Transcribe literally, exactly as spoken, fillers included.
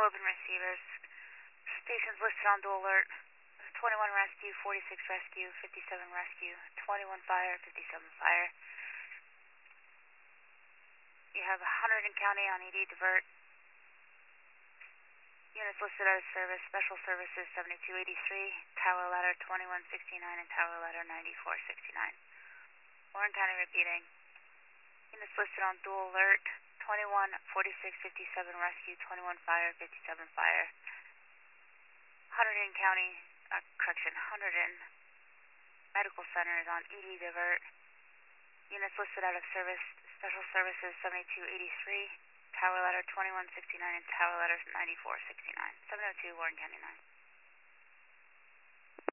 open receivers. Stations listed on dual alert. twenty-one rescue, forty-six rescue, fifty-seven rescue, twenty-one fire, fifty-seven fire. You have one hundred in county on E D divert. Units listed out of service, special services seventy-two eighty-three, tower ladder twenty-one sixty-nine and tower ladder ninety-four sixty-nine. Warren County repeating. Units listed on dual alert, twenty-one forty-six fifty-seven rescue, twenty-one fire, fifty-seven fire. one hundred in county, uh, correction, one hundred in medical center is on E D divert. Units listed out of service, special services seventy-two eighty-three, tower ladder twenty-one sixty-nine and tower ladder ninety-four sixty-nine. seven oh two Warren County nine.